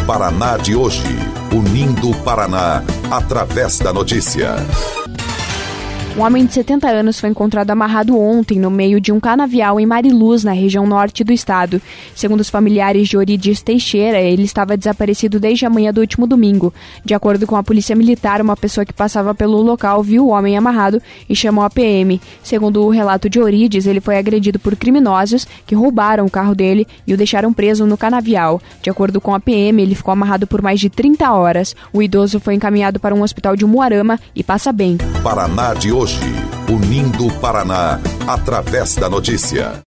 Paraná de hoje, unindo o Paraná através da notícia. Um homem de 70 anos foi encontrado amarrado ontem no meio de um canavial em Mariluz, na região norte do estado. Segundo os familiares de Orides Teixeira, ele estava desaparecido desde a manhã do último domingo. De acordo com a polícia militar, uma pessoa que passava pelo local viu o homem amarrado e chamou a PM. Segundo o relato de Orides, ele foi agredido por criminosos que roubaram o carro dele e o deixaram preso no canavial. De acordo com a PM, ele ficou amarrado por mais de 30 horas. O idoso foi encaminhado para um hospital de Umuarama e passa bem. Paraná de hoje, unindo o Paraná através da notícia.